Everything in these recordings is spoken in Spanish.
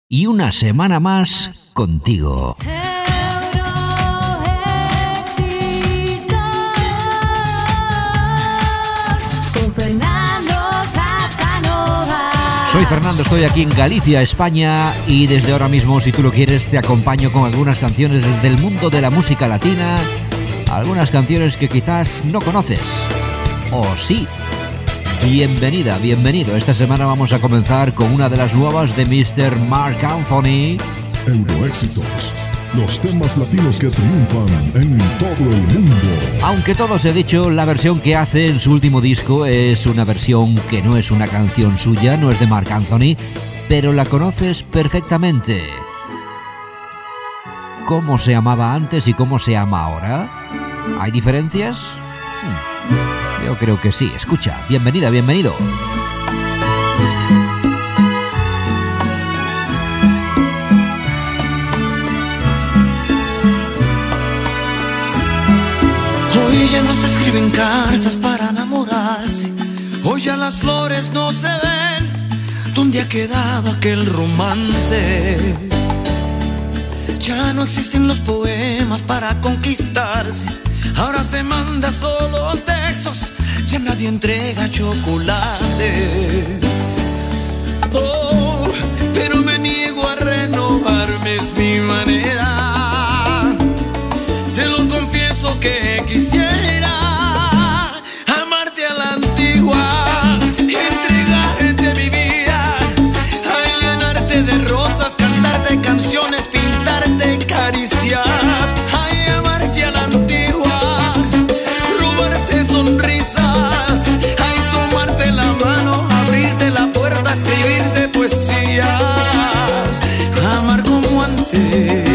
y una semana más contigo. Soy Fernando, estoy aquí en Galicia, España, y desde ahora mismo, si tú lo quieres, te acompaño con algunas canciones desde el mundo de la música latina, algunas canciones que quizás no conoces, o sí. Bienvenida, bienvenido. Esta semana vamos a comenzar con una de las nuevas de Mr. Marc Anthony. Euroéxitos, los temas latinos que triunfan en todo el mundo. Aunque todo se ha dicho, la versión que hace en su último disco es una versión que no es una canción suya, no es de Marc Anthony, pero la conoces perfectamente. ¿Cómo se llamaba antes y cómo se llama ahora? ¿Hay diferencias? Yo creo que sí. Escucha, bienvenida, bienvenido. Hoy ya no se escriben cartas para enamorarse. Hoy ya las flores no se ven. ¿Dónde ha quedado aquel romance? Ya no existen los poemas para conquistarse. Ahora se manda solo textos. Ya nadie entrega chocolates. Oh, pero me niego a renovarme, es mi manera. Te lo confieso que quisiera amarte a la antigua, entregarte mi vida, a llenarte de rosas, cantarte canciones, pintarte caricias. Ay, amarte a la antigua, robarte sonrisas, ay, tomarte la mano, abrirte la puerta, escribirte poesías, amar como antes.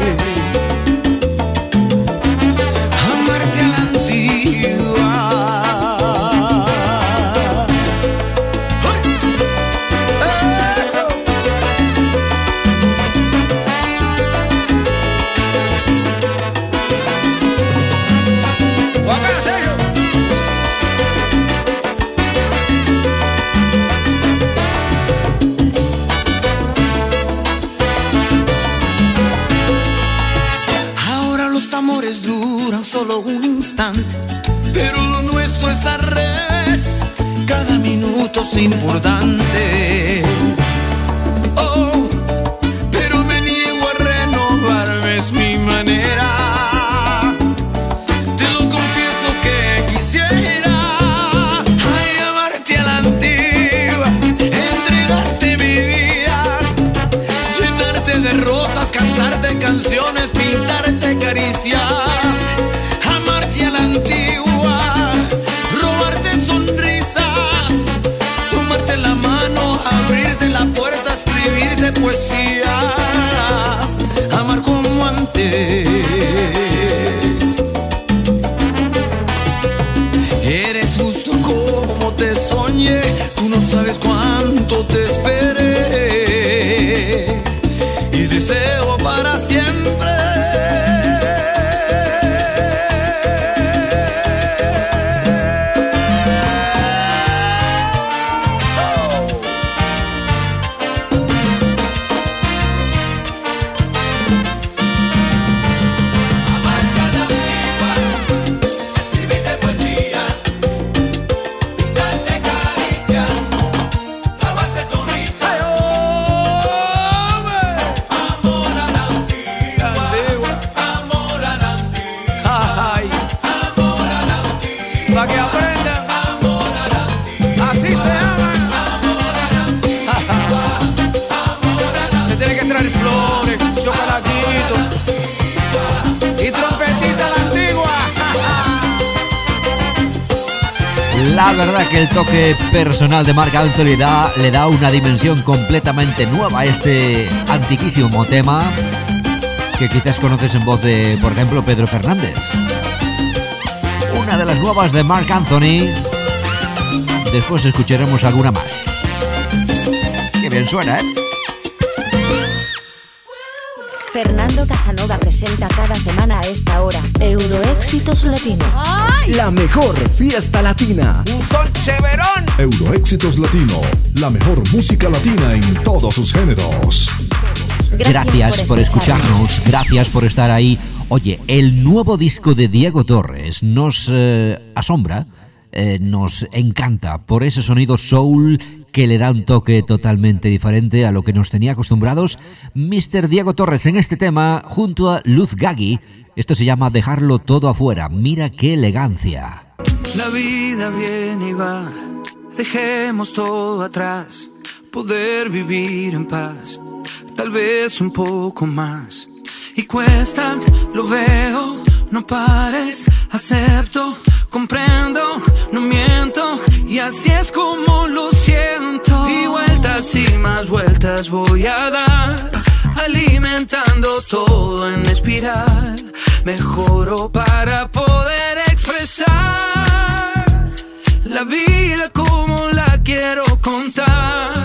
Solo un instante, pero lo nuestro es al revés. Cada minuto es importante. Oh, pero me niego a renovarme, es mi manera. Te lo confieso que quisiera, ay, amarte a la antigua, entregarte mi vida, llenarte de rosas, cantarte canciones, pintarte caricias. Poesías, amar como antes. Eres justo como te soñé, tú no sabes cuánto te esperé y deseo para siempre. La verdad que el toque personal de Marc Anthony le da una dimensión completamente nueva a este antiquísimo tema que quizás conoces en voz de, por ejemplo, Pedro Fernández. Una de las nuevas de Marc Anthony. Después escucharemos alguna más. Qué bien suena, ¿eh? Fernando Casanova presenta cada semana a esta hora Euroéxitos Latino. ¡Ay! La mejor fiesta latina. ¡Un sol cheverón! Euroéxitos Latino, la mejor música latina en todos sus géneros. Gracias por escucharnos, gracias por estar ahí. Oye, el nuevo disco de Diego Torres nos asombra, nos encanta por ese sonido soul que le da un toque totalmente diferente a lo que nos tenía acostumbrados Mr. Diego Torres en este tema junto a Luz Gaggi. Esto se llama Dejarlo Todo Afuera. Mira qué elegancia. La vida viene y va, dejemos todo atrás, poder vivir en paz, tal vez un poco más. Y cuesta, lo veo, no pares, acepto, comprendo, no miento, y así es como lo siento. Y vueltas y más vueltas voy a dar, alimentando todo en espiral. Mejoro para poder expresar la vida como la quiero contar,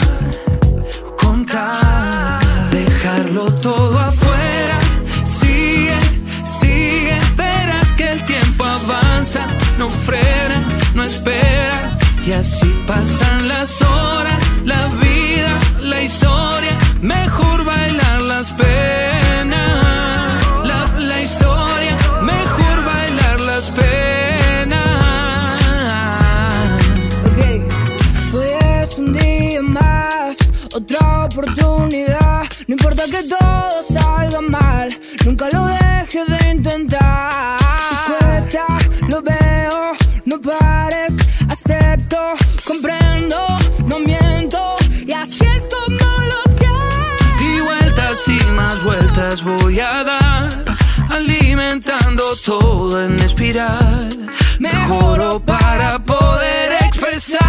contar. Dejarlo todo afuera, sigue, sigue, verás que el tiempo avanza, no frena, no espera, y así pasan las horas, la vida, la historia, mejor bailar las penas. La historia, mejor bailar las penas. Ok, hoy es un día más, otra oportunidad. No importa que todo salga mal, nunca lo dejes de intentar. Si cuesta, lo veo, no pares, acepto, comprendo, no miento, y así es como lo siento. Y vueltas y más vueltas voy a dar, alimentando todo en espiral. Mejoro para poder expresar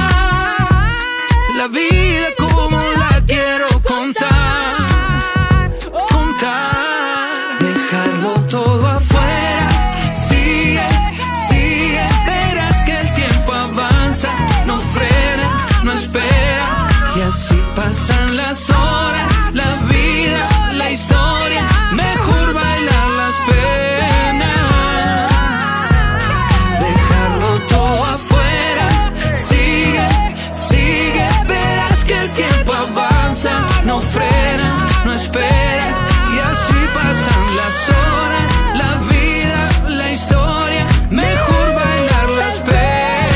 la vida como la quiero contar, contar. Dejarlo todo afuera, sigue, sigue, verás que el tiempo avanza, no frena, no espera, y así pasan las horas, la vida, la historia, mejor bailar las penas. Dejarlo todo afuera, sigue, sigue, verás que el tiempo avanza, no frena, no espera, y así pasan las horas, la vida, la historia, mejor bailar las penas.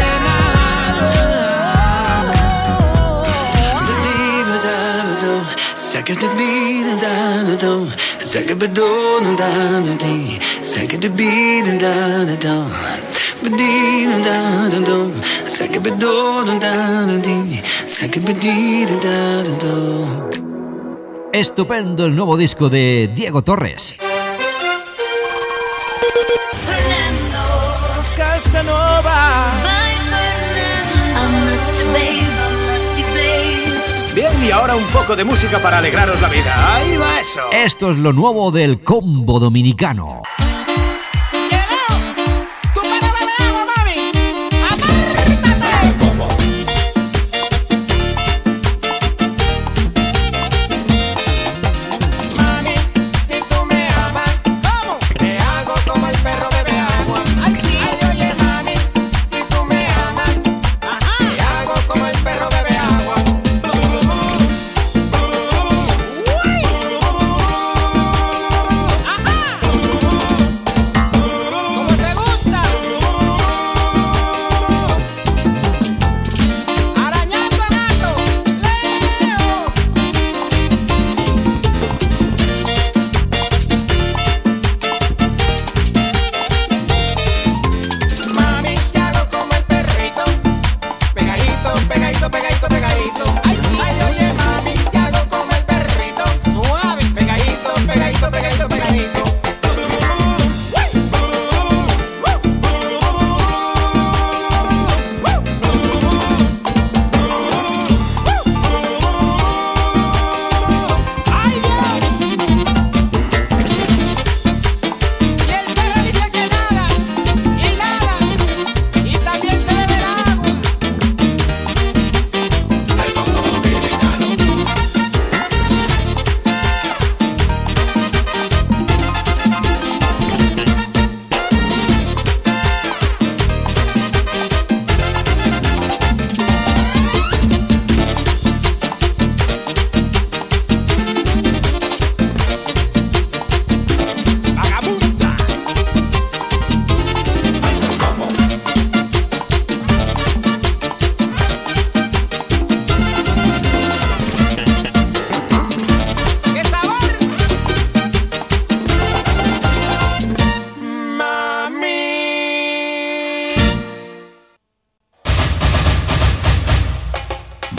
Estupendo el nuevo disco de Diego Torres. Bien, y ahora un poco de música para alegraros la vida. Ahí va eso. Esto es lo nuevo del combo dominicano.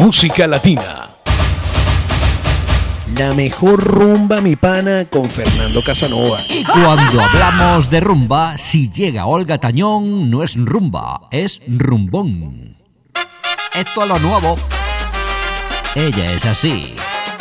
música latina. La mejor rumba, mi pana, con Fernando Casanova. Y cuando hablamos de rumba, si llega Olga Tañón, no es rumba, es rumbón. Esto es lo nuevo. Ella es así.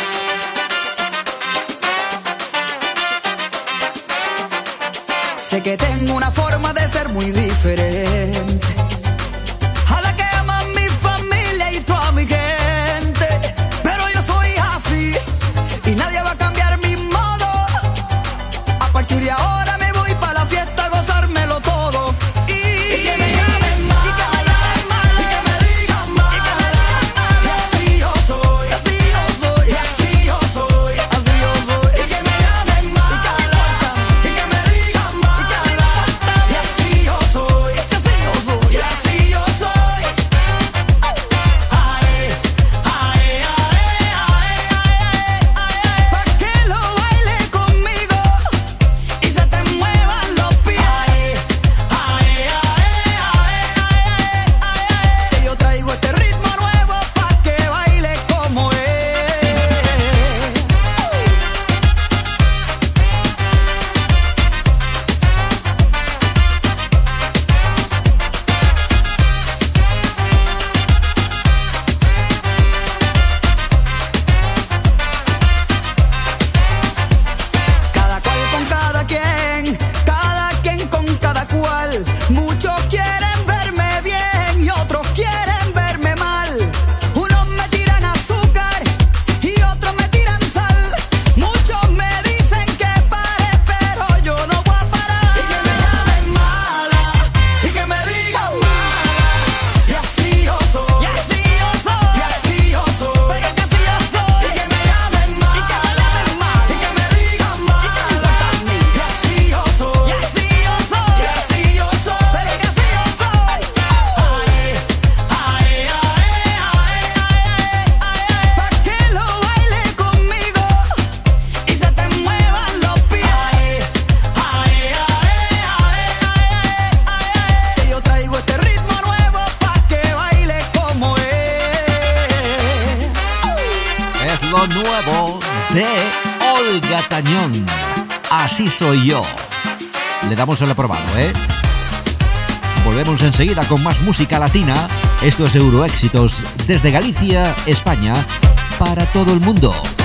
Sé que tengo una forma de ser muy diferente a la que aman mi familia y toda mi gente, pero yo soy así y nadie va a cambiar mi modo. A partir de ahora me voy para la fiesta a gozármelo todo. Y que me llamen mal, y que me llamen mal, y que me digan mal, y que me digan mal. Y así yo soy, así yo soy, y así yo soy, así yo soy. Y que me llamen mal, y que me digan mal, y que me importa. Y así yo soy, así yo soy, y así yo soy. Ae, ae, ae, ae, ae. Pa' que lo baile conmigo y se te muevan los pies. Ae, ae, ae, ae. Que yo traigo este ritmo nuevo pa' que baile como es. Cada cual con cada quien con cada cual. Muchos quieren verme bien y otros quieren verme mal. Unos me tiran azúcar y otros me tiran sal. Muchos me dicen que pare, pero yo no voy a parar. Y que me llamen mala, y que me digan mala. Y así yo soy, y así yo soy, y así yo soy. Pero que así yo soy. Y que me llamen mal, y que me llamen mal, y que me digan mal. Y así yo soy, y así yo soy, y así yo soy. Pero que así yo soy. Ae, ae, ae, ae. Pa' que lo baile conmigo y se te muevan los pies. Ae, ae, ae. Que yo traigo este ritmo nuevo pa' que baile como es. Es lo nuevo de Olga Tañón. Así soy yo. Le damos el aprobado, ¿eh? Volvemos enseguida con más música latina. Esto es Euroéxitos desde Galicia, España, para todo el mundo.